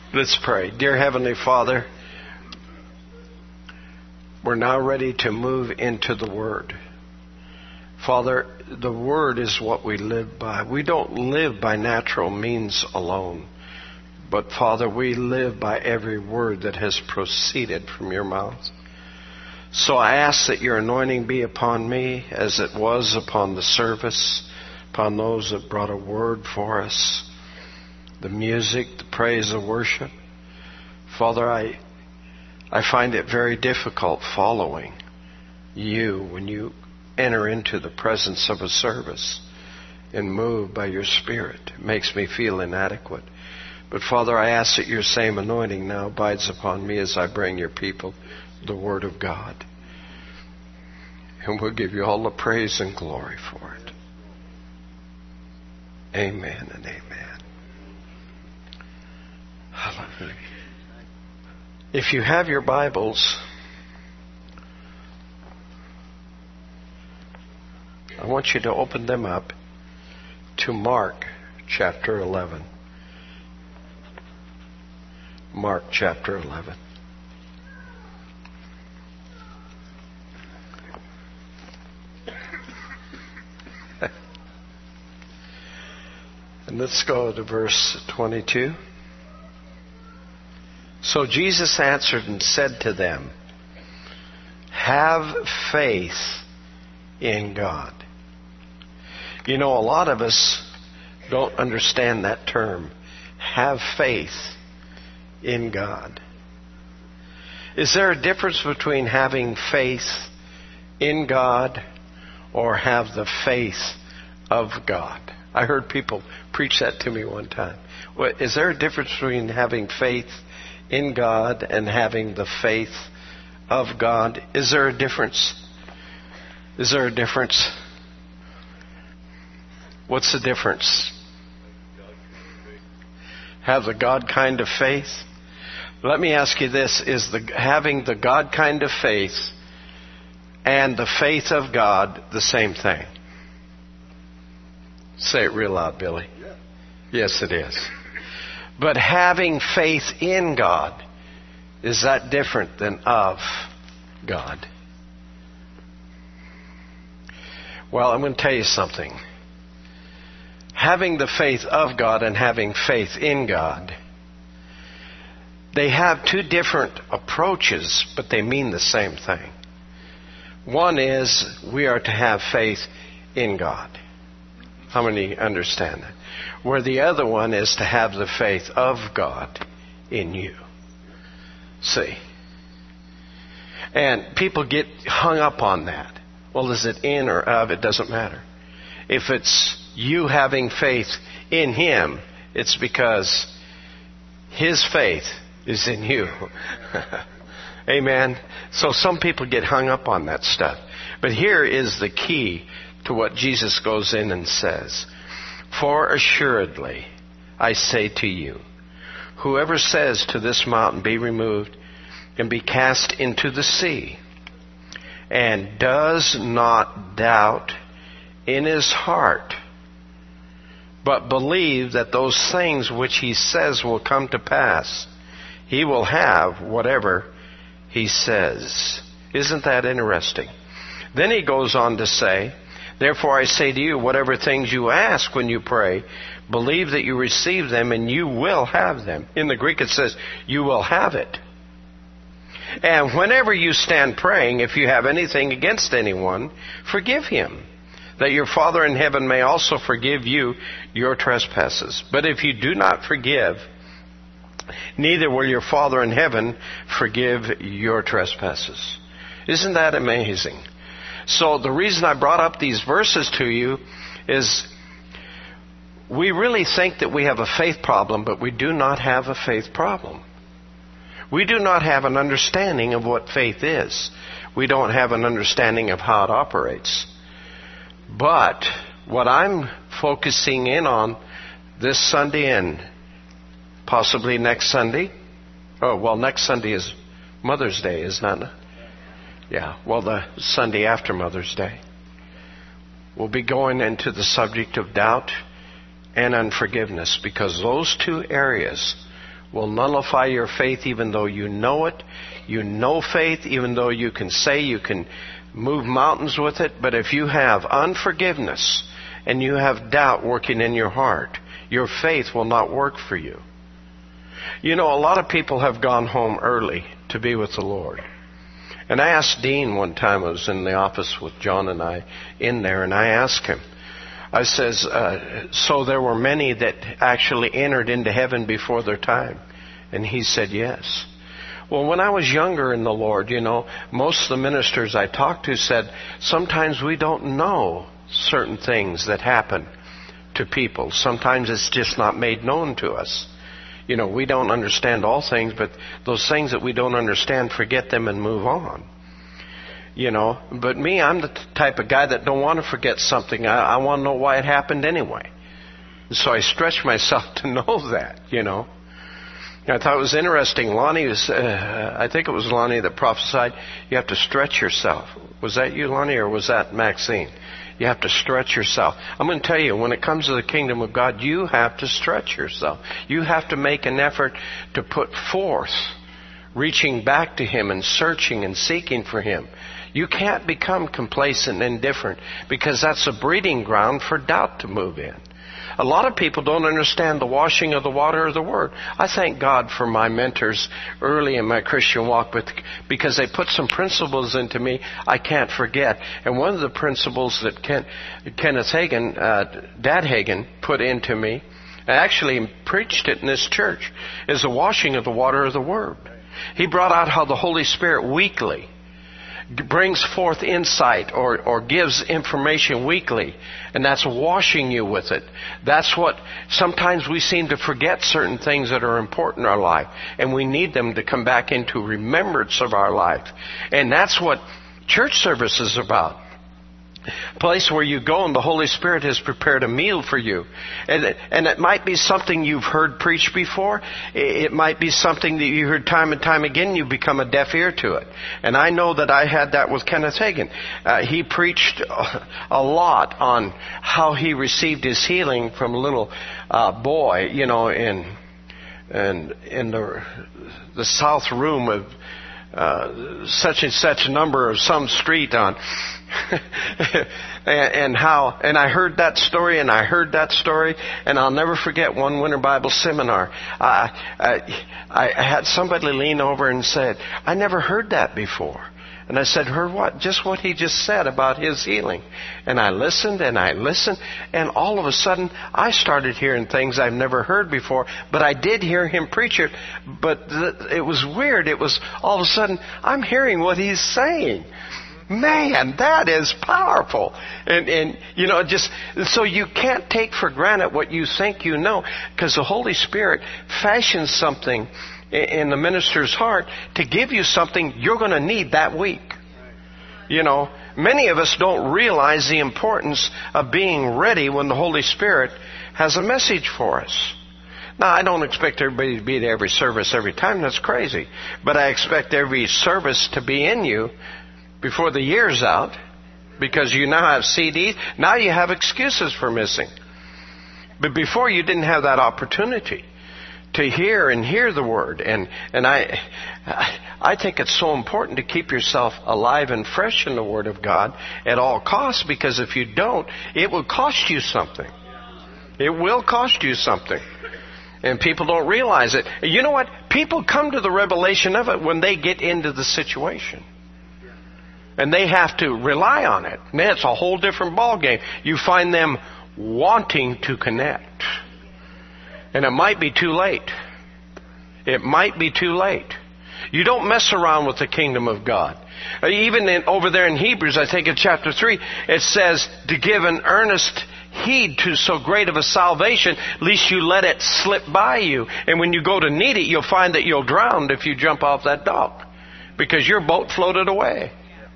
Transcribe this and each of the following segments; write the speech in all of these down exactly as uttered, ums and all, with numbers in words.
Let's pray. Dear Heavenly Father, we're now ready to move into the Word. Father, the Word is what we live by. We don't live by natural means alone. But Father, we live by every word that has proceeded from your mouth. So I ask that your anointing be upon me as it was upon the service, upon those that brought a word for us. The music, the praise, the worship. Father, I I find it very difficult following you when you enter into the presence of a service and move by your Spirit. It makes me feel inadequate. But Father, I ask that your same anointing now abides upon me as I bring your people the Word of God. And we'll give you all the praise and glory for it. Amen and amen. Hallelujah. If you have your Bibles, I want you to open them up to Mark chapter eleven. Mark chapter eleven. And let's go to verse twenty-two. So Jesus answered and said to them, have faith in God. You know, a lot of us don't understand that term. Have faith in God. Is there a difference between having faith in God or have the faith of God? I heard people preach that to me one time. Is there a difference between having faith in God and having the faith of God? Is there a difference? Is there a difference? What's the difference? Have the God kind of faith? Let me ask you this. Is the having the God kind of faith and the faith of God the same thing? Say it real loud, Billy. Yes, it is. But having faith in God, is that different than of God? Well, I'm going to tell you something. Having the faith of God and having faith in God, they have two different approaches, but they mean the same thing. One is we are to have faith in God. How many understand that? Where the other one is to have the faith of God in you. See? And people get hung up on that. Well, is it in or of? It doesn't matter. If it's you having faith in Him, it's because His faith is in you. Amen? So some people get hung up on that stuff. But here is the key to what Jesus goes in and says. For assuredly, I say to you, whoever says to this mountain, be removed and be cast into the sea, and does not doubt in his heart, but believe that those things which he says will come to pass, he will have whatever he says. Isn't that interesting? Then he goes on to say, therefore I say to you, whatever things you ask when you pray, believe that you receive them and you will have them. In the Greek it says, you will have it. And whenever you stand praying, if you have anything against anyone, forgive him, that your Father in heaven may also forgive you your trespasses. But if you do not forgive, neither will your Father in heaven forgive your trespasses. Isn't that amazing? So the reason I brought up these verses to you is we really think that we have a faith problem, but we do not have a faith problem. We do not have an understanding of what faith is. We don't have an understanding of how it operates. But what I'm focusing in on this Sunday and possibly next Sunday, oh, well, next Sunday is Mother's Day, isn't it? Yeah, well, the Sunday after Mother's Day. We'll be going into the subject of doubt and unforgiveness, because those two areas will nullify your faith even though you know it. You know faith even though you can say you can move mountains with it. But if you have unforgiveness and you have doubt working in your heart, your faith will not work for you. You know, a lot of people have gone home early to be with the Lord. And I asked Dean one time, I was in the office with John and I in there, and I asked him, I says, uh, so there were many that actually entered into heaven before their time? And he said, yes. Well, when I was younger in the Lord, you know, most of the ministers I talked to said, sometimes we don't know certain things that happen to people. Sometimes it's just not made known to us. You know, we don't understand all things, but those things that we don't understand, forget them and move on. You know, but me, I'm the type of guy that don't want to forget something. I, I want to know why it happened anyway. So I stretch myself to know that, you know. I thought it was interesting. Lonnie was, uh, I think it was Lonnie that prophesied, you have to stretch yourself. Was that you, Lonnie, or was that Maxine? You have to stretch yourself. I'm going to tell you, when it comes to the kingdom of God, you have to stretch yourself. You have to make an effort to put forth, reaching back to Him and searching and seeking for Him. You can't become complacent and indifferent, because that's a breeding ground for doubt to move in. A lot of people don't understand the washing of the water of the Word. I thank God for my mentors early in my Christian walk, because they put some principles into me I can't forget. And one of the principles that Ken, Kenneth Hagin, uh, Dad Hagin, put into me, I actually preached it in this church, is the washing of the water of the Word. He brought out how the Holy Spirit weekly brings forth insight or, or gives information weekly, and that's washing you with it. That's what, sometimes we seem to forget certain things that are important in our life, and we need them to come back into remembrance of our life. And that's what church service is about. A place where you go and the Holy Spirit has prepared a meal for you. And it, and it might be something you've heard preached before. It might be something that you heard time and time again. You become a deaf ear to it. And I know that I had that with Kenneth Hagin. Uh, he preached a lot on how he received his healing from a little uh, boy, you know, in, in, in the, the south room of uh, such and such number of some street on... and, and how, and I heard that story, and I heard that story, and I'll never forget one Winter Bible Seminar. I, I, I had somebody lean over and said, I never heard that before. And I said, heard what? Just what he just said about his healing. And I listened and I listened, and all of a sudden I started hearing things I've never heard before, but I did hear him preach it, but th- it was weird. It was all of a sudden, I'm hearing what he's saying. Man, that is powerful. And, and, you know, just, so you can't take for granted what you think you know, because the Holy Spirit fashions something in the minister's heart to give you something you're going to need that week. You know, many of us don't realize the importance of being ready when the Holy Spirit has a message for us. Now, I don't expect everybody to be at every service every time. That's crazy. But I expect every service to be in you before the year's out, because you now have C Ds. Now you have excuses for missing. But before, you didn't have that opportunity to hear and hear the Word. And and I I think it's so important to keep yourself alive and fresh in the Word of God at all costs, because if you don't, it will cost you something. It will cost you something. And people don't realize it. You know what? People come to the revelation of it when they get into the situation. And they have to rely on it. And it's a whole different ballgame. You find them wanting to connect. And it might be too late. It might be too late. You don't mess around with the kingdom of God. Even in, over there in Hebrews, I think in chapter three, it says to give an earnest heed to so great of a salvation, lest you let it slip by you. And when you go to need it, you'll find that you'll drown if you jump off that dock, because your boat floated away.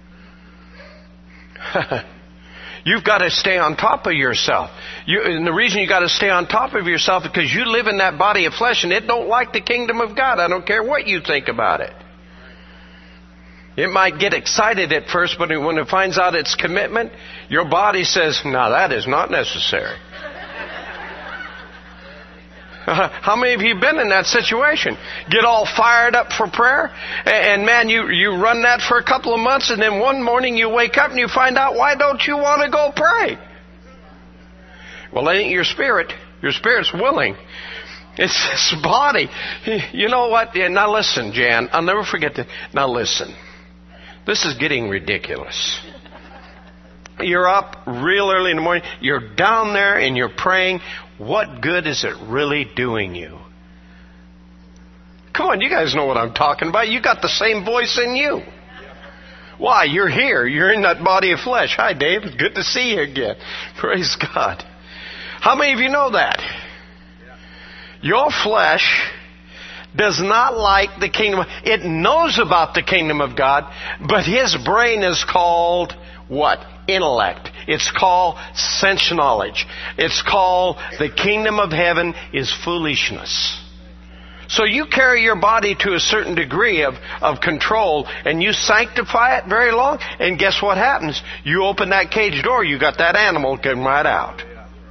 You've got to stay on top of yourself. You, and the reason you got to stay on top of yourself is because you live in that body of flesh, and it don't like the kingdom of God. I don't care what you think about it. It might get excited at first, but when it finds out its commitment, your body says, "No, that is not necessary." How many of you been in that situation? Get all fired up for prayer, and man, you, you run that for a couple of months, and then one morning you wake up and you find out, why don't you want to go pray? Well, it ain't your spirit. Your spirit's willing. It's this body. You know what? Now listen, Jan, I'll never forget that. Now listen. This is getting ridiculous. You're up real early in the morning. You're down there and you're praying. What good is it really doing you? Come on, you guys know what I'm talking about. You got the same voice in you. Why? You're here. You're in that body of flesh. Hi, Dave. It's good to see you again. Praise God. How many of you know that? Your flesh does not like the kingdom. It knows about the kingdom of God, but his brain is called what? Intellect. It's called sense knowledge. It's called the kingdom of heaven is foolishness. So you carry your body to a certain degree of, of control, and you sanctify it very long, and guess what happens? You open that cage door, you got that animal coming right out.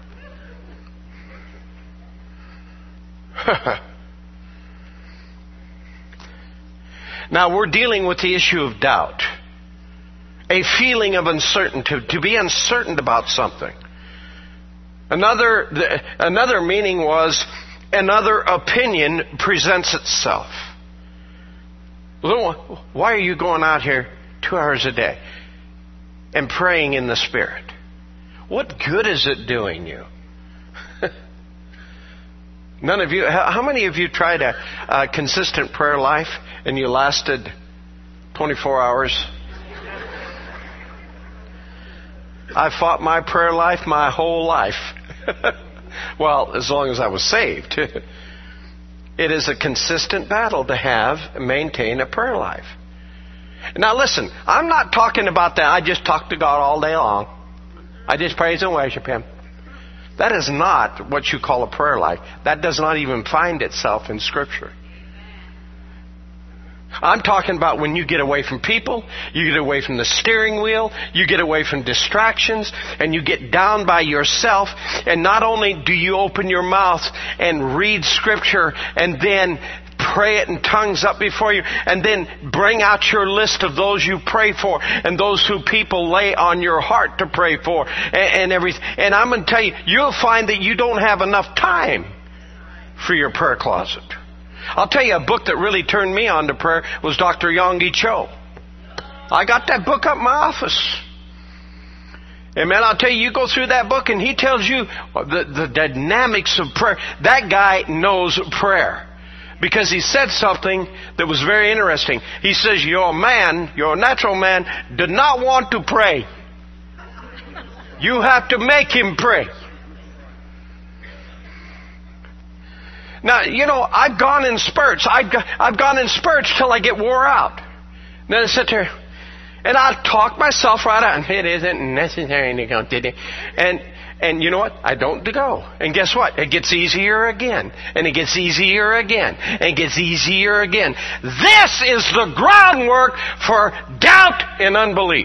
Now we're dealing with the issue of doubt. A feeling of uncertainty, to be uncertain about something. Another, the, another meaning was another opinion presents itself. Why are you going out here two hours a day and praying in the Spirit? What good is it doing you? None of you, how many of you tried a, a consistent prayer life and you lasted twenty-four hours? I fought my prayer life my whole life. Well, as long as I was saved. It is a consistent battle to have and maintain a prayer life. Now listen, I'm not talking about that. I just talk to God all day long. I just praise and worship Him. That is not what you call a prayer life. That does not even find itself in Scripture. I'm talking about when you get away from people, you get away from the steering wheel, you get away from distractions, and you get down by yourself, and not only do you open your mouth and read Scripture and then pray it in tongues up before you, and then bring out your list of those you pray for and those who people lay on your heart to pray for and, and everything. And I'm going to tell you, you'll find that you don't have enough time for your prayer closet. I'll tell you, a book that really turned me on to prayer was Doctor Yonggi Cho. I got that book up in my office. And man, I'll tell you, you go through that book and he tells you the, the dynamics of prayer. That guy knows prayer. Because he said something that was very interesting. He says, your man, your natural man, did not want to pray. You have to make him pray. Now, you know, I've gone in spurts. I've, I've gone in spurts till I get wore out. And then I sit there, and I talk myself right out. It isn't necessary to go. And, and you know what? I don't go. And guess what? It gets easier again. And it gets easier again. And it gets easier again. This is the groundwork for doubt and unbelief.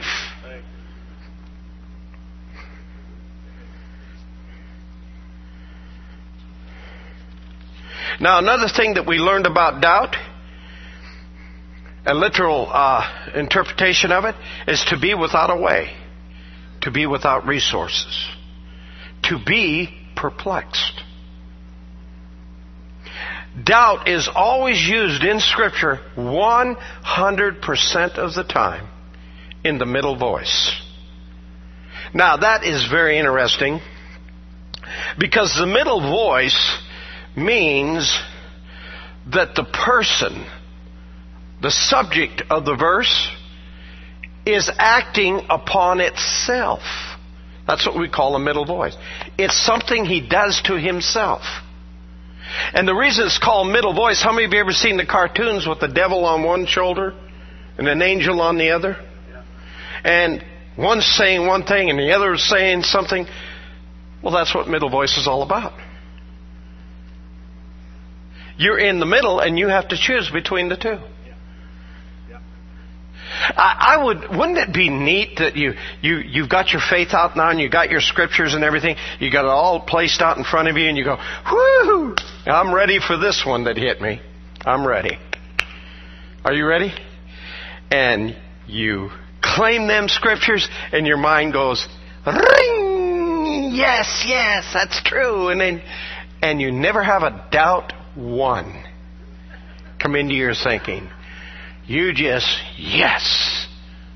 Now, another thing that we learned about doubt, a literal uh, interpretation of it, is to be without a way, to be without resources, to be perplexed. Doubt is always used in Scripture one hundred percent of the time in the middle voice. Now, that is very interesting because the middle voice means that the person, the subject of the verse, is acting upon itself. That's what we call a middle voice. It's something he does to himself. And the reason it's called middle voice, how many of you ever seen the cartoons with the devil on one shoulder and an angel on the other? And one's saying one thing and the other is saying something. Well, that's what middle voice is all about. You're in the middle and you have to choose between the two. I, I would, wouldn't it be neat that you, you, you've got your faith out now and you got your scriptures and everything, you got it all placed out in front of you and you go, whoo, I'm ready for this one that hit me. I'm ready. Are you ready? And you claim them scriptures and your mind goes, ring, yes, yes, that's true. And then, and you never have a doubt one come into your thinking. You just, yes.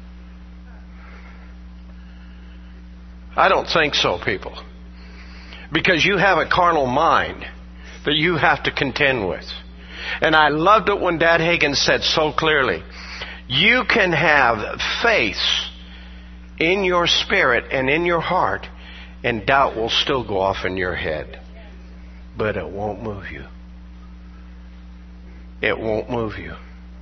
I don't think so, people. Because you have a carnal mind that you have to contend with. And I loved it when Dad Hagin said so clearly, you can have faith in your spirit and in your heart, and doubt will still go off in your head. But it won't move you. It won't move you.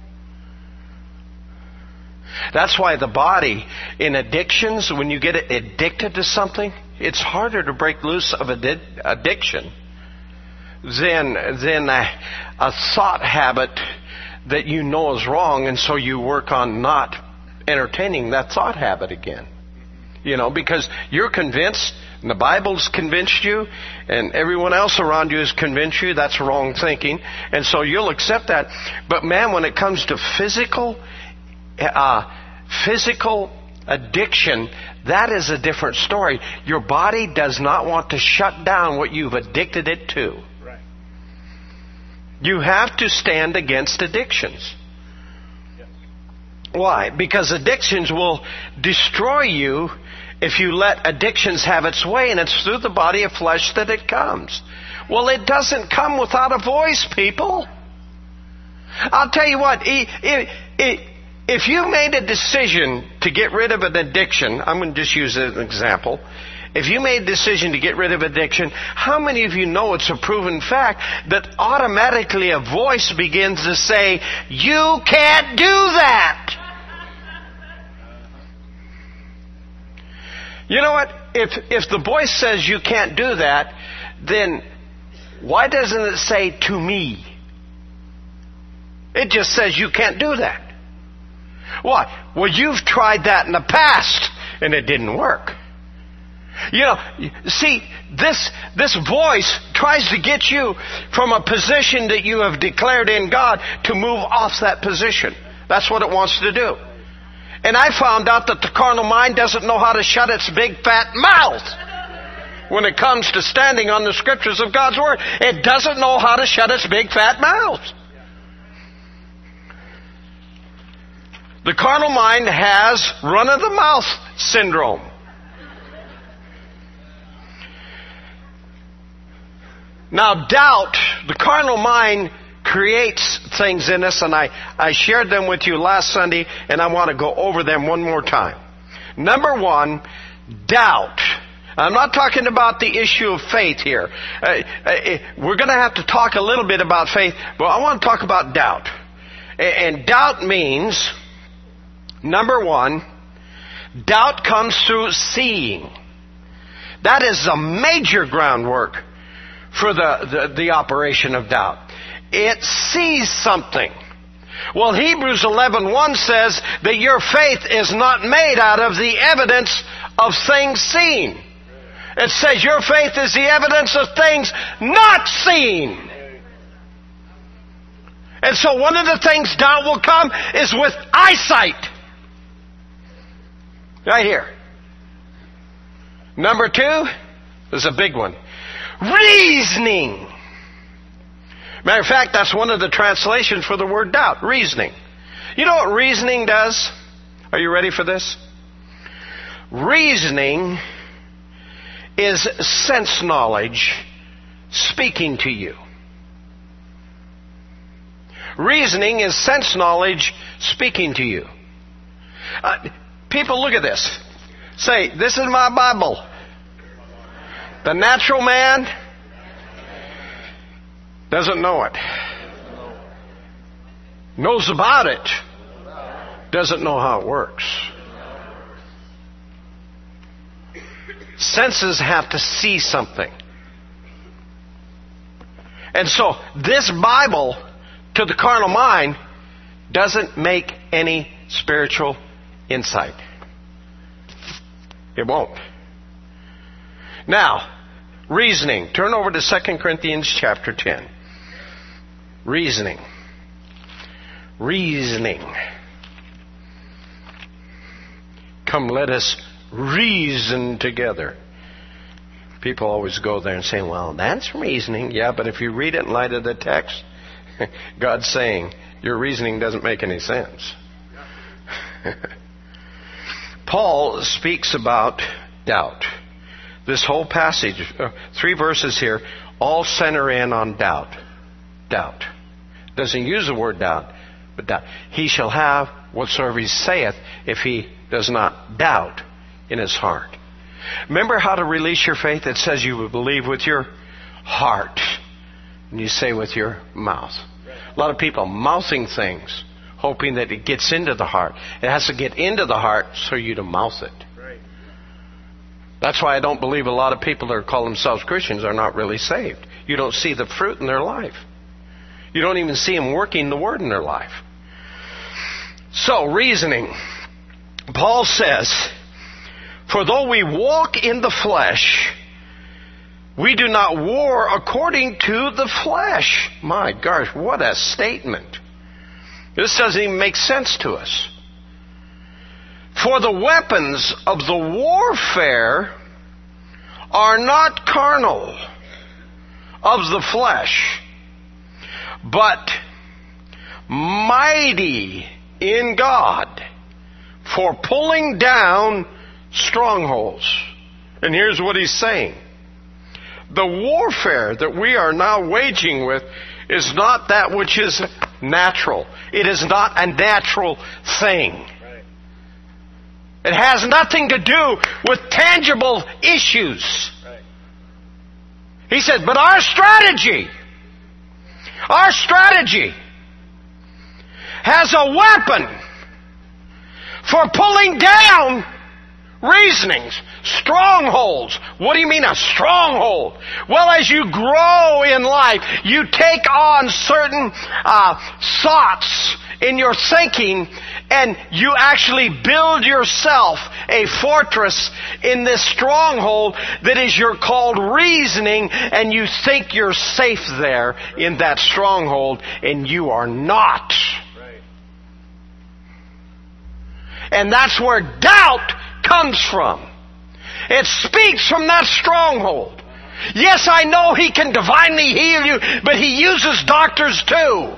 That's why the body in addictions, when you get addicted to something, it's harder to break loose of addi- addiction than, than a, a thought habit that you know is wrong, and so you work on not entertaining that thought habit again. You know, because you're convinced, and the Bible's convinced you, and everyone else around you has convinced you that's wrong thinking, and so you'll accept that. But man, when it comes to physical, uh, physical addiction, that is a different story. Your body does not want to shut down what you've addicted it to. Right. You have to stand against addictions. Yes. Why? Because addictions will destroy you if you let addictions have its way, and it's through the body of flesh that it comes. Well, it doesn't come without a voice, people. I'll tell you what, it, it, it, if you made a decision to get rid of an addiction, I'm going to just use an example. If you made a decision to get rid of addiction, how many of you know it's a proven fact that automatically a voice begins to say, you can't do that? You know what? If, if the voice says you can't do that, then why doesn't it say to me? It just says you can't do that. Why? Well, you've tried that in the past and it didn't work. You know, see, this, this voice tries to get you from a position that you have declared in God to move off that position. That's what it wants to do. And I found out that the carnal mind doesn't know how to shut its big fat mouth when it comes to standing on the scriptures of God's Word. It doesn't know how to shut its big fat mouth. The carnal mind has run-of-the-mouth syndrome. Now, doubt, the carnal mind creates things in us, and I, I shared them with you last Sunday, and I want to go over them one more time. Number one, doubt. I'm not talking about the issue of faith here. Uh, uh, we're going to have to talk a little bit about faith, but I want to talk about doubt. And doubt means, number one, doubt comes through seeing. That is a major groundwork for the, the, the operation of doubt. It sees something. Well, Hebrews eleven one says that your faith is not made out of the evidence of things seen. It says your faith is the evidence of things not seen. And so one of the things doubt will come is with eyesight. Right here. Number two is a big one. Reasoning. Matter of fact, that's one of the translations for the word doubt. Reasoning. You know what reasoning does? Are you ready for this? Reasoning is sense knowledge speaking to you. Reasoning is sense knowledge speaking to you. Uh, people, look at this. Say, this is my Bible. The natural man doesn't know it. Knows about it. Doesn't know how it works. Senses have to see something. And so, this Bible, to the carnal mind, doesn't make any spiritual insight. It won't. Now, reasoning. Turn over to Second Corinthians chapter ten. Reasoning. Reasoning. Come, let us reason together. People always go there and say, well, that's reasoning. Yeah, but if you read it in light of the text, God's saying, your reasoning doesn't make any sense. Paul speaks about doubt. This whole passage, uh, three verses here, all center in on doubt. Doubt. Doesn't use the word doubt, but doubt. He shall have whatsoever he saith if he does not doubt in his heart. Remember how to release your faith? It says you will believe with your heart and you say with your mouth. A lot of people mouthing things, hoping that it gets into the heart. It has to get into the heart so you to mouth it. That's why I don't believe a lot of people that call themselves Christians are not really saved. You don't see the fruit in their life. You don't even see them working the Word in their life. So, reasoning. Paul says, for though we walk in the flesh, we do not war according to the flesh. My gosh, what a statement. This doesn't even make sense to us. For the weapons of the warfare are not carnal of the flesh, but mighty in God for pulling down strongholds. And here's what he's saying. The warfare that we are now waging with is not that which is natural. It is not a natural thing. It has nothing to do with tangible issues. He said, but our strategy, our strategy has a weapon for pulling down reasonings, strongholds. What do you mean a stronghold? Well, as you grow in life, you take on certain uh, thoughts in your thinking, and you actually build yourself a fortress in this stronghold that is your called reasoning, and you think you're safe there in that stronghold, and you are not. Right. And that's where doubt comes from. It speaks from that stronghold. Yes, I know He can divinely heal you, but He uses doctors too.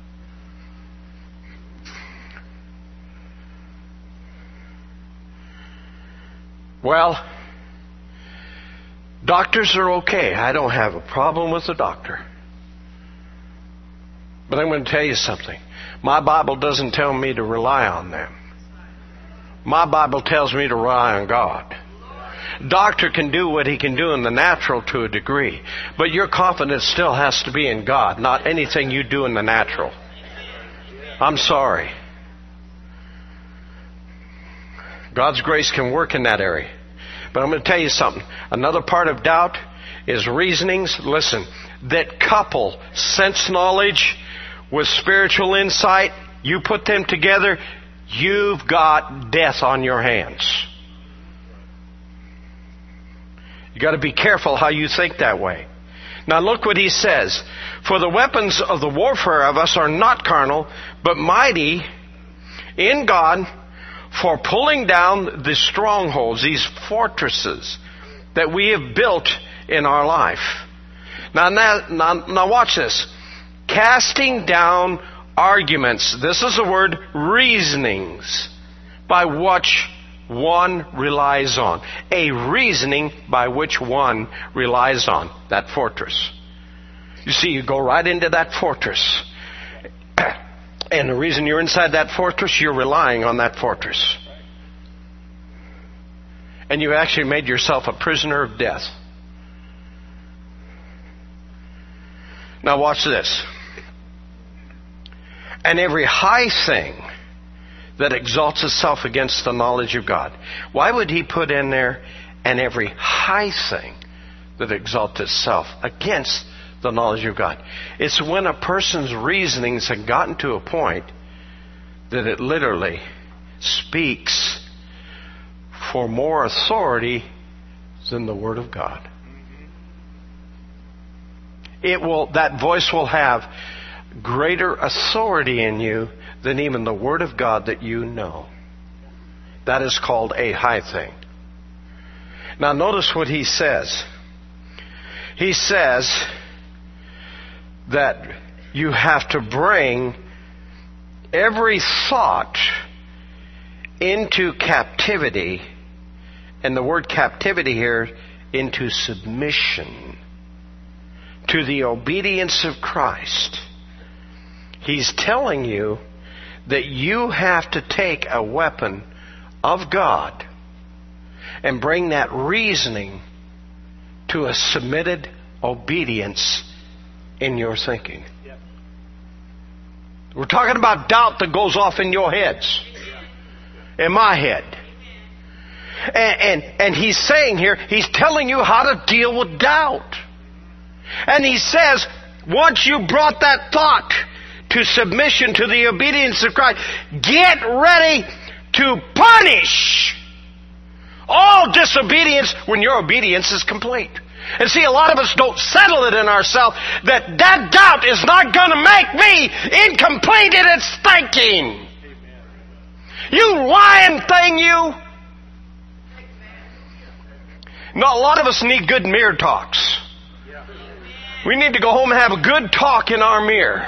Well, doctors are okay. I don't have a problem with the doctor. But I'm going to tell you something. My Bible doesn't tell me to rely on them. My Bible tells me to rely on God. Doctor can do what he can do in the natural to a degree, but your confidence still has to be in God, not anything you do in the natural. I'm sorry. God's grace can work in that area. But I'm going to tell you something. Another part of doubt is reasonings, listen, that couple sense knowledge with spiritual insight. You put them together, you've got death on your hands. You've got to be careful how you think that way. Now look what he says. For the weapons of the warfare of us are not carnal, but mighty in God for pulling down the strongholds, these fortresses that we have built in our life. Now, now, now, now watch this. Casting down arguments. This is the word reasonings by which one relies on. A reasoning by which one relies on. That fortress. You see, you go right into that fortress. And the reason you're inside that fortress, you're relying on that fortress. And you actually made yourself a prisoner of death. Now watch this. And every high thing that exalts itself against the knowledge of God. Why would he put in there, and every high thing that exalts itself against the knowledge of God? It's when a person's reasonings have gotten to a point that it literally speaks for more authority than the Word of God. It will, that voice will have greater authority in you than even the Word of God that you know. That is called a high thing. Now notice what he says. He says that you have to bring every thought into captivity, and the word captivity here, into submission to the obedience of Christ. He's telling you that you have to take a weapon of God and bring that reasoning to a submitted obedience in your thinking. We're talking about doubt that goes off in your heads, in my head. And, and, and he's saying here, he's telling you how to deal with doubt. And he says, once you brought that thought to submission to the obedience of Christ, get ready to punish all disobedience when your obedience is complete. And see, a lot of us don't settle it in ourselves that that doubt is not going to make me incomplete in its thinking. You lying thing, you. No, a lot of us need good mirror talks. We need to go home and have a good talk in our mirror.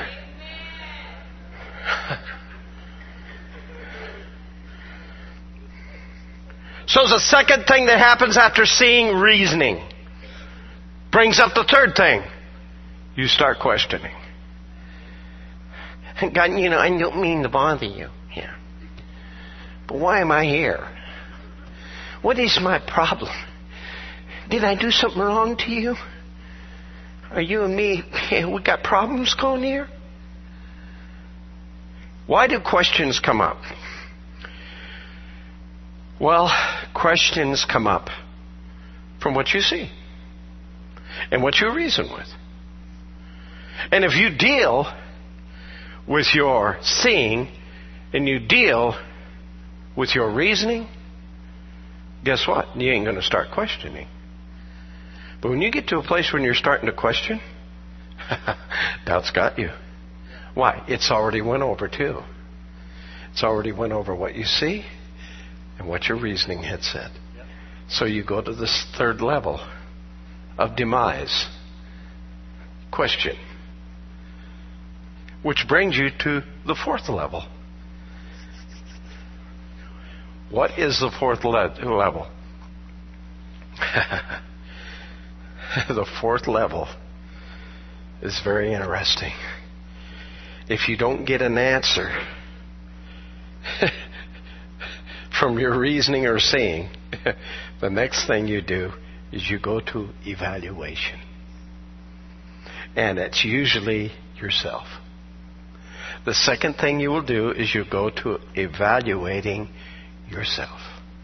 So the second thing that happens after seeing reasoning brings up the third thing. You start questioning. God, you know, I don't mean to bother you here. But why am I here? What is my problem? Did I do something wrong to you? Are you and me, we got problems going here? Why do questions come up? Well, questions come up from what you see and what you reason with. And if you deal with your seeing and you deal with your reasoning, guess what? You ain't going to start questioning. But when you get to a place when you're starting to question, doubt's got you. Why? It's already went over too. It's already went over what you see and what your reasoning had said. So you go to this third level of demise. Question. Which brings you to the fourth level. What is the fourth le- level? The fourth level is very interesting. If you don't get an answer from your reasoning or seeing, the next thing you do is you go to evaluation. And it's usually yourself. The second thing you will do is you go to evaluating yourself.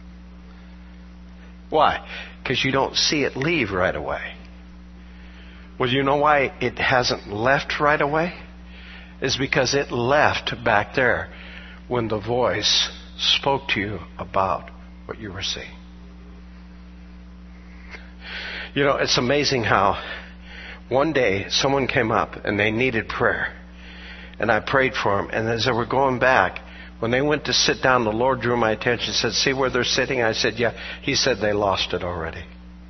Why? Because you don't see it leave right away. Well, you know why it hasn't left right away? It's because it left back there when the voice spoke to you about what you were seeing. You know, it's amazing how one day someone came up and they needed prayer. And I prayed for them. And as they were going back, when they went to sit down, the Lord drew my attention and said, see where they're sitting? I said, yeah. He said, they lost it already.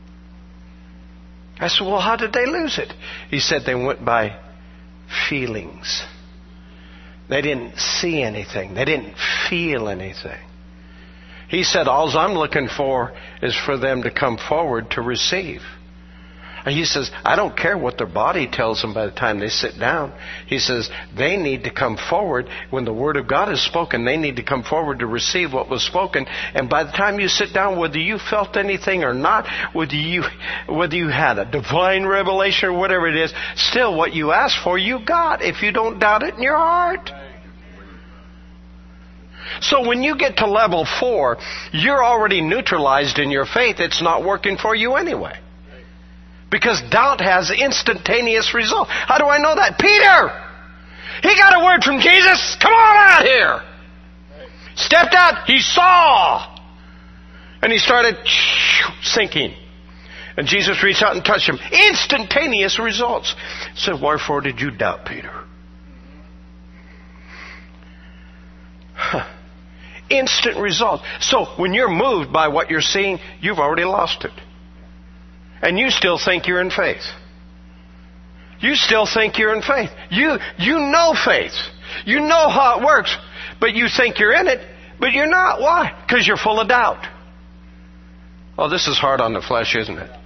I said, well, how did they lose it? He said, they went by feelings. They didn't see anything. They didn't feel anything. He said, all I'm looking for is for them to come forward to receive. And he says, I don't care what their body tells them by the time they sit down. He says, they need to come forward. When the Word of God is spoken, they need to come forward to receive what was spoken. And by the time you sit down, whether you felt anything or not, whether you, whether you had a divine revelation or whatever it is, still what you asked for, you got, if you don't doubt it in your heart. So when you get to level four, you're already neutralized in your faith. It's not working for you anyway. Because doubt has instantaneous result. How do I know that? Peter! He got a word from Jesus. Come on out here! stepped out, he saw. And he started sinking. And Jesus reached out and touched him. Instantaneous results. He said, wherefore did you doubt, Peter? Huh. Instant result. So when you're moved by what you're seeing, you've already lost it. And you still think you're in faith. You still think you're in faith. You, you know faith. You know how it works. But you think you're in it, but you're not. Why? Because you're full of doubt. Oh, this is hard on the flesh, isn't it?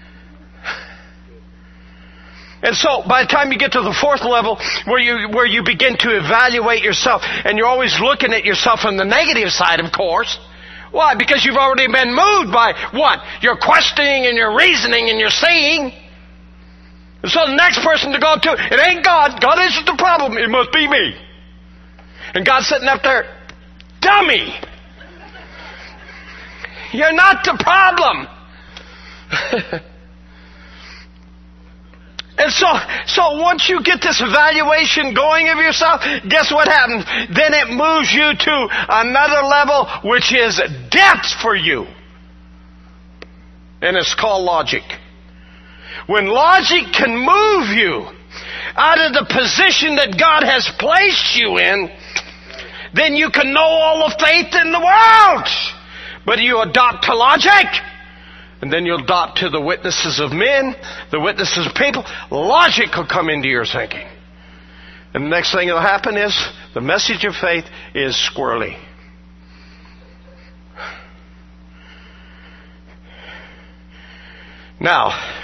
And so, by the time you get to the fourth level, where you where you begin to evaluate yourself, and you're always looking at yourself on the negative side, of course. Why? Because you've already been moved by what? Your questioning and your reasoning and your seeing. And so the next person to go to, it ain't God. God isn't the problem. It must be me. And God's sitting up there, dummy. You're not the problem. And so, so once you get this evaluation going of yourself, guess what happens? Then it moves you to another level, which is depth for you. And it's called logic. When logic can move you out of the position that God has placed you in, then you can know all the faith in the world. But you adopt to logic, and then you'll adopt to the witnesses of men, the witnesses of people. Logic will come into your thinking. And the next thing that'll happen is the message of faith is squirrely. Now,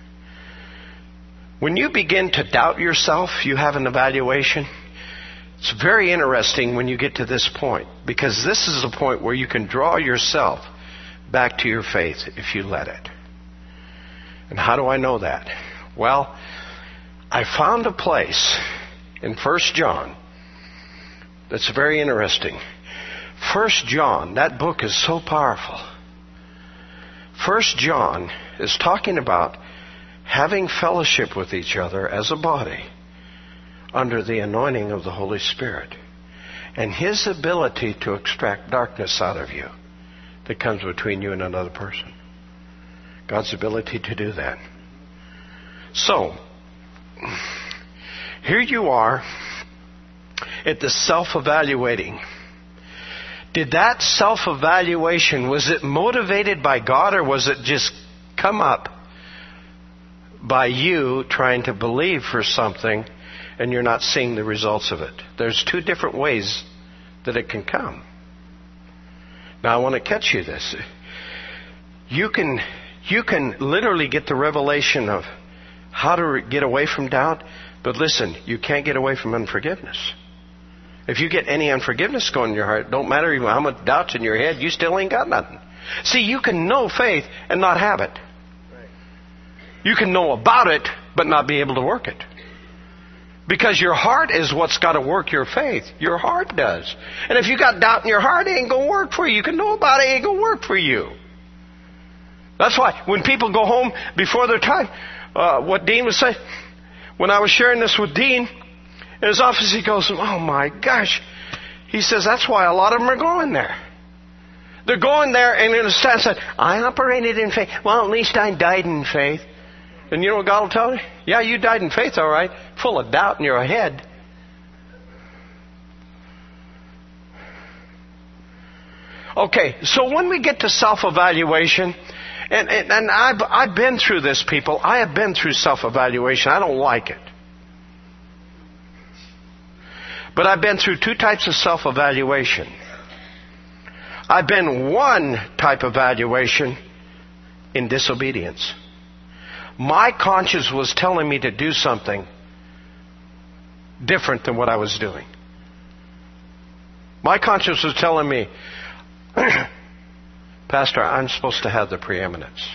when you begin to doubt yourself, you have an evaluation. It's very interesting when you get to this point, because this is the point where you can draw yourself back to your faith if you let it. And how do I know that? Well, I found a place in First John that's very interesting. First John, that book is so powerful. First John is talking about having fellowship with each other as a body under the anointing of the Holy Spirit, and His ability to extract darkness out of you that comes between you and another person. God's ability to do that. So, here you are at the self-evaluating. Did that self-evaluation, was it motivated by God, or was it just come up by you trying to believe for something and you're not seeing the results of it? There's two different ways that it can come. Now I want to catch you this. You can, you can literally get the revelation of how to get away from doubt, but listen, you can't get away from unforgiveness. If you get any unforgiveness going in your heart, don't matter even how much doubt's in your head, you still ain't got nothing. See, you can know faith and not have it. You can know about it, but not be able to work it. Because your heart is what's got to work your faith. Your heart does. And if you got doubt in your heart, it ain't going to work for you. You can know about it, it ain't going to work for you. That's why when people go home before their time, uh, what Dean was saying, when I was sharing this with Dean, in his office, he goes, oh my gosh. He says, that's why a lot of them are going there. They're going there and in a sense that, I operated in faith. Well, at least I died in faith. And you know what God will tell you? Yeah, you died in faith, all right. Full of doubt in your head. Okay, so when we get to self-evaluation, and, and, and I've, I've been through this, people. I have been through self-evaluation. I don't like it. But I've been through two types of self-evaluation. I've been one type of evaluation in disobedience. My conscience was telling me to do something different than what I was doing. My conscience was telling me, Pastor, I'm supposed to have the preeminence.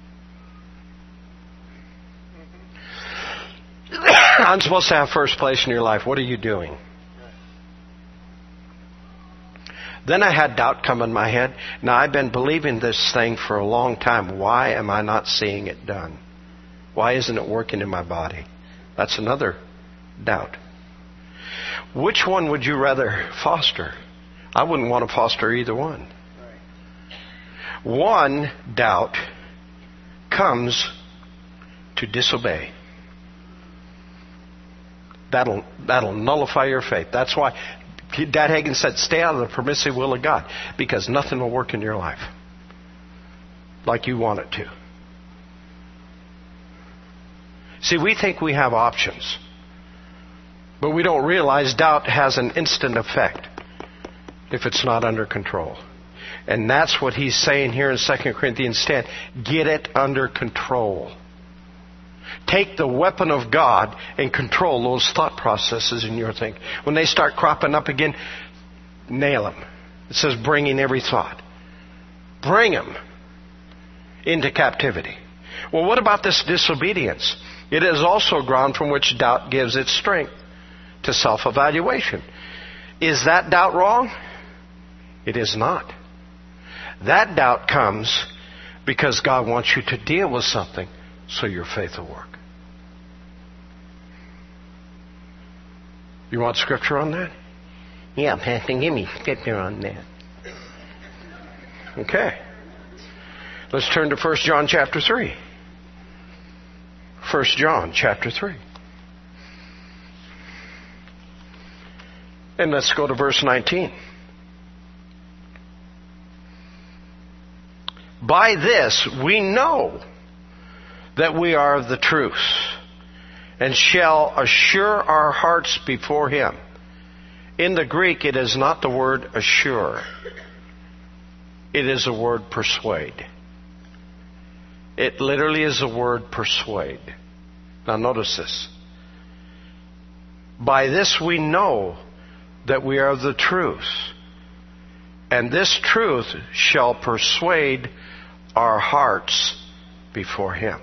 I'm supposed to have first place in your life. What are you doing? Then I had doubt come in my head. Now, I've been believing this thing for a long time. Why am I not seeing it done? Why isn't it working in my body? That's another doubt. Which one would you rather foster? I wouldn't want to foster either one. One doubt comes to disobey. That'll, that'll nullify your faith. That's why Dad Hagin said, stay out of the permissive will of God, because nothing will work in your life like you want it to. See, we think we have options, but we don't realize doubt has an instant effect if it's not under control. And that's what he's saying here in Second Corinthians ten. Get it under control. Take the weapon of God and control those thought processes in your thinking. When they start cropping up again, nail them. It says bringing every thought. Bring them into captivity. Well, what about this disobedience? It is also ground from which doubt gives its strength to self-evaluation. Is that doubt wrong? It is not. That doubt comes because God wants you to deal with something so your faith will work. You want scripture on that? Yeah, Pastor, give me scripture on that. Okay. Let's turn to First John chapter three. First John chapter three. And let's go to verse nineteen. By this we know that we are of the truth, and shall assure our hearts before Him. In the Greek, it is not the word assure. It is the word persuade. It literally is the word persuade. Now notice this. By this we know that we are of the truth, and this truth shall persuade our hearts before Him.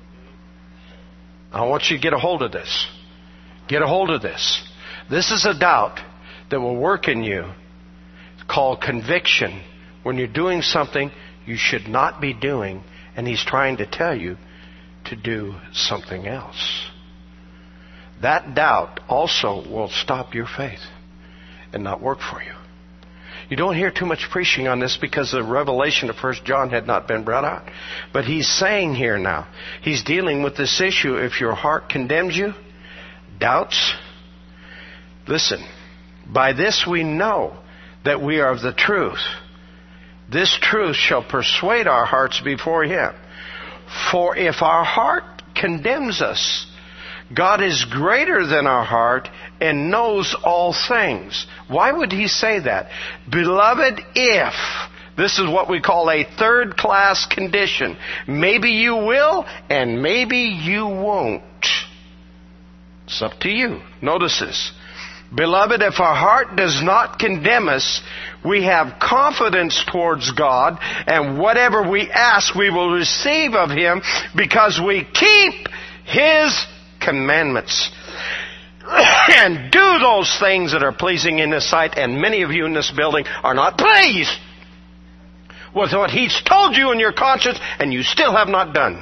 I want you to get a hold of this. Get a hold of this. This is a doubt that will work in you called conviction when you're doing something you should not be doing, and He's trying to tell you to do something else. That doubt also will stop your faith and not work for you. You don't hear too much preaching on this because the revelation of First John had not been brought out. But he's saying here now, he's dealing with this issue. If your heart condemns you, doubts, listen, by this we know that we are of the truth. This truth shall persuade our hearts before Him. For if our heart condemns us, God is greater than our heart and knows all things. Why would He say that? Beloved, if, this is what we call a third class condition. Maybe you will and maybe you won't. It's up to you. Notice this. Beloved, if our heart does not condemn us, we have confidence towards God, and whatever we ask we will receive of Him because we keep His commandments and do those things that are pleasing in His sight. And many of you in this building are not pleased with what He's told you in your conscience, and you still have not done.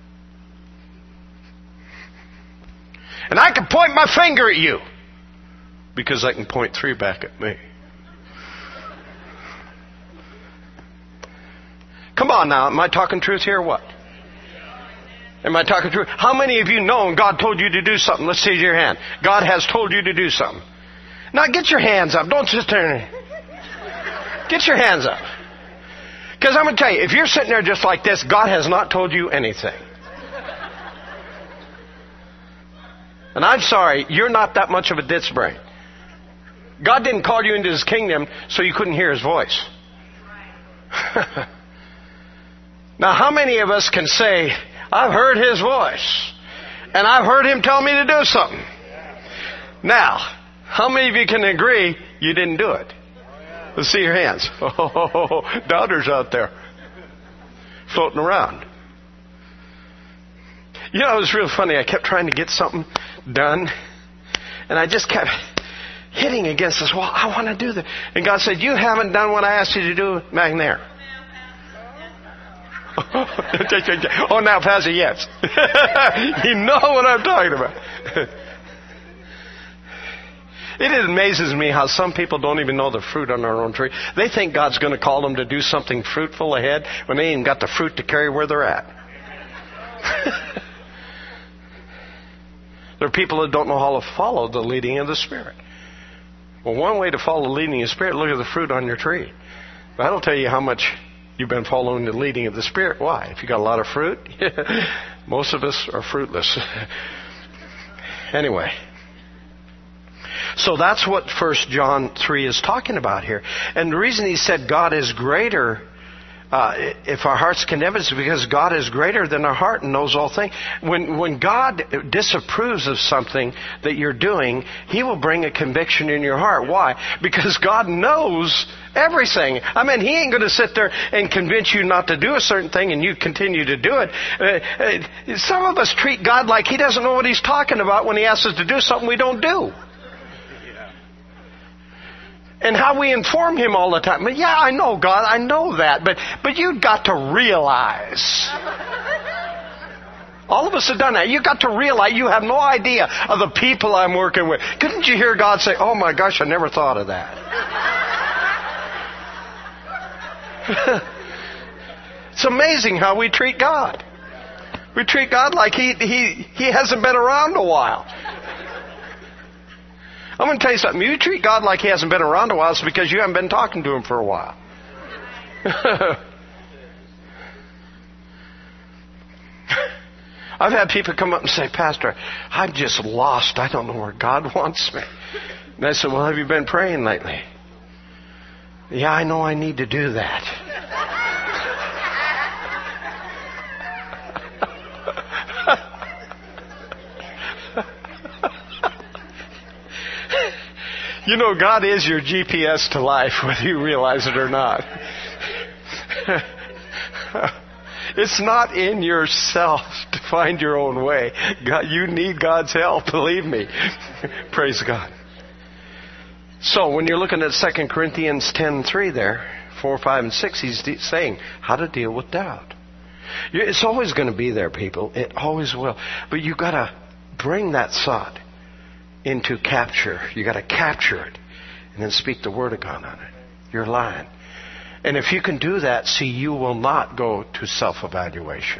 And I can point my finger at you because I can point three back at me. Come on now, am I talking truth here or what? Am I talking truth? How many of you know and God told you to do something? Let's see your hand. God has told you to do something. Now get your hands up. Don't just turn. Get your hands up. Because I'm going to tell you, if you're sitting there just like this, God has not told you anything. And I'm sorry, you're not that much of a ditz brain. God didn't call you into His kingdom so you couldn't hear His voice. Now, how many of us can say, I've heard His voice, and I've heard Him tell me to do something? Now, how many of you can agree you didn't do it? Let's see your hands. Oh, doubters out there floating around. You know, it was real funny. I kept trying to get something done, and I just kept hitting against this wall. I want to do that. And God said, you haven't done what I asked you to do back there. Oh, now, Pastor, yes. You know what I'm talking about. It amazes me how some people don't even know the fruit on their own tree. They think God's going to call them to do something fruitful ahead when they ain't even got the fruit to carry where they're at. There are people that don't know how to follow the leading of the Spirit. Well, one way to follow the leading of the Spirit, look at the fruit on your tree. That'll tell you how much you've been following the leading of the Spirit. Why? If you got a lot of fruit, most of us are fruitless. Anyway. So that's what First John three is talking about here. And the reason he said God is greater, uh, if our hearts condemn it, is because God is greater than our heart and knows all things. When, when God disapproves of something that you're doing, He will bring a conviction in your heart. Why? Because God knows everything. I mean, He ain't going to sit there and convince you not to do a certain thing and you continue to do it. Uh, uh, some of us treat God like He doesn't know what He's talking about when He asks us to do something we don't do. And how we inform Him all the time. But yeah, I know, God, I know that. But but you've got to realize. All of us have done that. You've got to realize you have no idea of the people I'm working with. Couldn't you hear God say, oh my gosh, I never thought of that. It's amazing how we treat God. We treat God like he, he, he hasn't been around a while. I'm going to tell you something. You treat God like He hasn't been around a while, it's because you haven't been talking to Him for a while. I've had people come up and say, Pastor, I'm just lost. I don't know where God wants me. And I said, well, have you been praying lately? Yeah, I know I need to do that. You know, God is your G P S to life, whether you realize it or not. It's not in yourself to find your own way. God, you need God's help, believe me. Praise God. So when you're looking at Second Corinthians ten three there, four, five, and six, he's saying how to deal with doubt. It's always going to be there, people. It always will. But you've got to bring that thought into capture. You got to capture it and then speak the Word of God on it. You're lying. And if you can do that, see, you will not go to self-evaluation.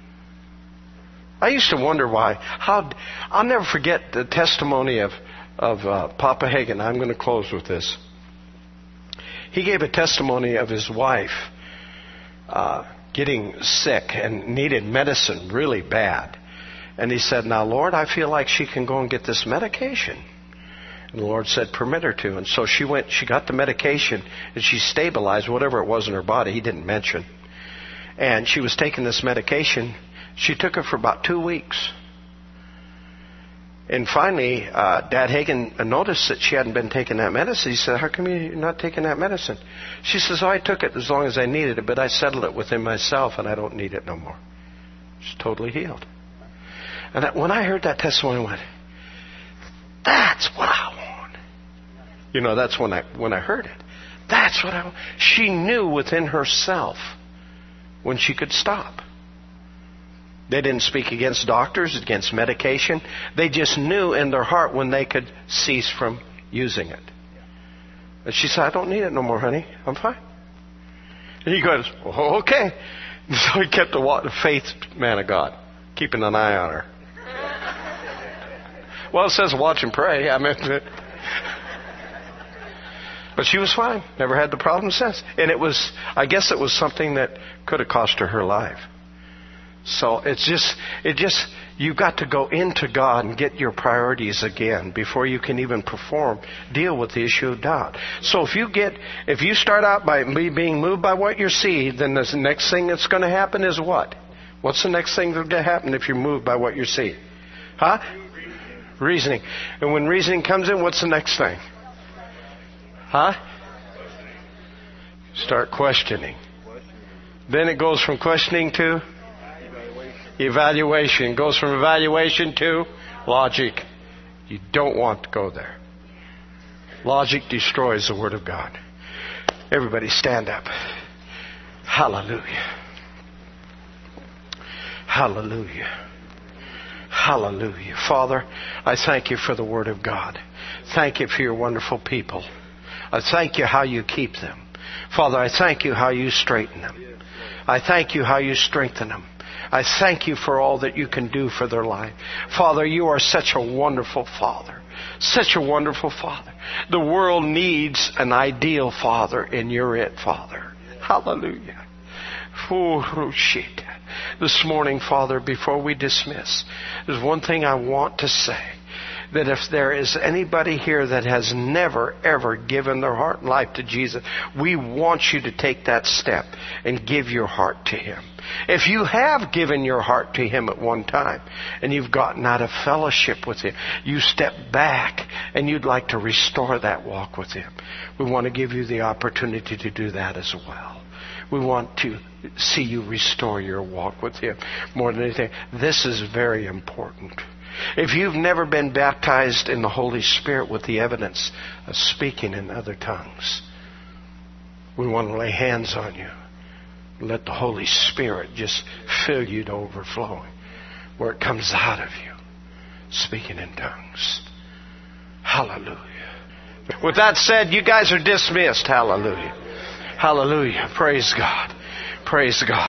I used to wonder why. How I'll never forget the testimony of of uh, Papa Hagin. I'm going to close with this. He gave a testimony of his wife uh, getting sick and needed medicine really bad. And he said, now, Lord, I feel like she can go and get this medication. And the Lord said, permit her to. And so she went, she got the medication, and she stabilized whatever it was in her body. He didn't mention. And she was taking this medication. She took it for about two weeks. And finally, uh, Dad Hagin noticed that she hadn't been taking that medicine. He said, how come you're not taking that medicine? She says, oh, I took it as long as I needed it, but I settled it within myself, and I don't need it no more. She's totally healed. And when I heard that testimony, I went, that's what I want. You know, that's when I when I heard it. That's what I want. She knew within herself when she could stop. They didn't speak against doctors, against medication. They just knew in their heart when they could cease from using it. And she said, I don't need it no more, honey. I'm fine. And he goes, oh, okay. So he kept a faith man of God, keeping an eye on her. Well, it says watch and pray. I mean, but she was fine. Never had the problem since. And it was, I guess it was something that could have cost her her life. So it's just, it just, you've got to go into God and get your priorities again before you can even perform, deal with the issue of doubt. So if you get, if you start out by being moved by what you see, then the next thing that's going to happen is what? What's the next thing that's going to happen if you're moved by what you see? Huh? Reasoning. And when reasoning comes in, what's the next thing? Huh? Start questioning. Then it goes from questioning to evaluation. It goes from evaluation to logic. You don't want to go there. Logic destroys the Word of God. Everybody stand up. Hallelujah. Hallelujah. Hallelujah. Father, I thank you for the Word of God. Thank you for your wonderful people. I thank you how you keep them. Father, I thank you how you straighten them. I thank you how you strengthen them. I thank you for all that you can do for their life. Father, you are such a wonderful Father. Such a wonderful Father. The world needs an ideal Father, and you're it, Father. Hallelujah. This morning, Father, before we dismiss, there's one thing I want to say. That if there is anybody here that has never, ever given their heart and life to Jesus, we want you to take that step and give your heart to Him. If you have given your heart to Him at one time and you've gotten out of fellowship with Him, you step back and you'd like to restore that walk with Him, we want to give you the opportunity to do that as well. We want to see you restore your walk with Him more than anything. This is very important. If you've never been baptized in the Holy Spirit with the evidence of speaking in other tongues, we want to lay hands on you. Let the Holy Spirit just fill you to overflowing, where it comes out of you, speaking in tongues. Hallelujah. With that said, you guys are dismissed. Hallelujah. Hallelujah. Praise God. Praise God.